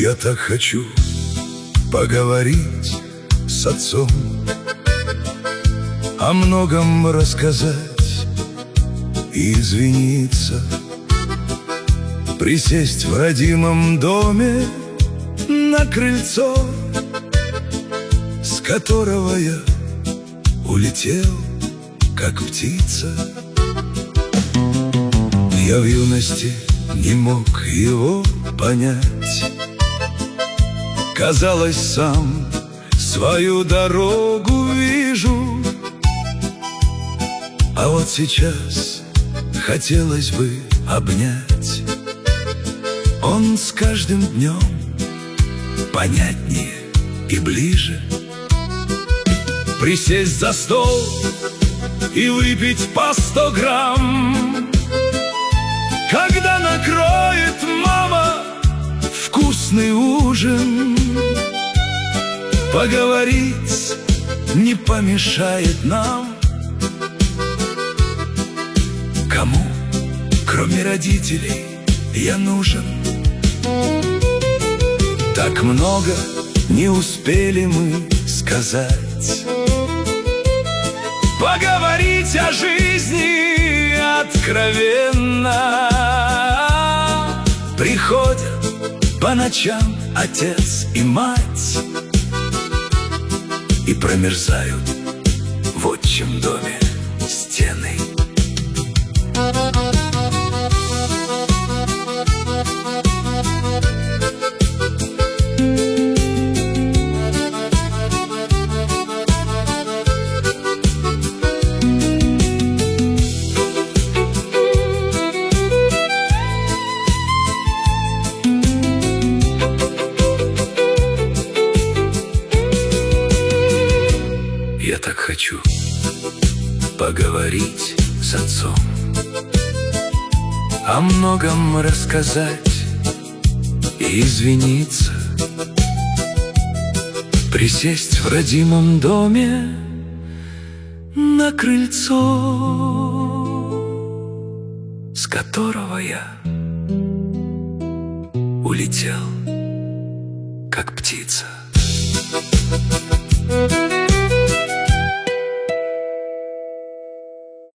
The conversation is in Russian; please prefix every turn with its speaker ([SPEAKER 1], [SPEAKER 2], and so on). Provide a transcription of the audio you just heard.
[SPEAKER 1] Я так хочу поговорить с отцом, о многом рассказать и извиниться, присесть в родимом доме на крыльцо, с которого я улетел, как птица. Я в юности не мог его понять, казалось, сам свою дорогу вижу. А вот сейчас хотелось бы обнять, он с каждым днем понятнее и ближе. Присесть за стол и выпить по 100 грамм, когда накроет мама вкусный ужин. Поговорить не помешает нам. Кому, кроме родителей, я нужен? Так много не успели мы сказать. Поговорить о жизни откровенно. Приходят по ночам отец и мать и промерзают в отчим доме стены. Я так хочу поговорить с отцом, о многом рассказать и извиниться, присесть в родимом доме на крыльцо, с которого я улетел, как птица.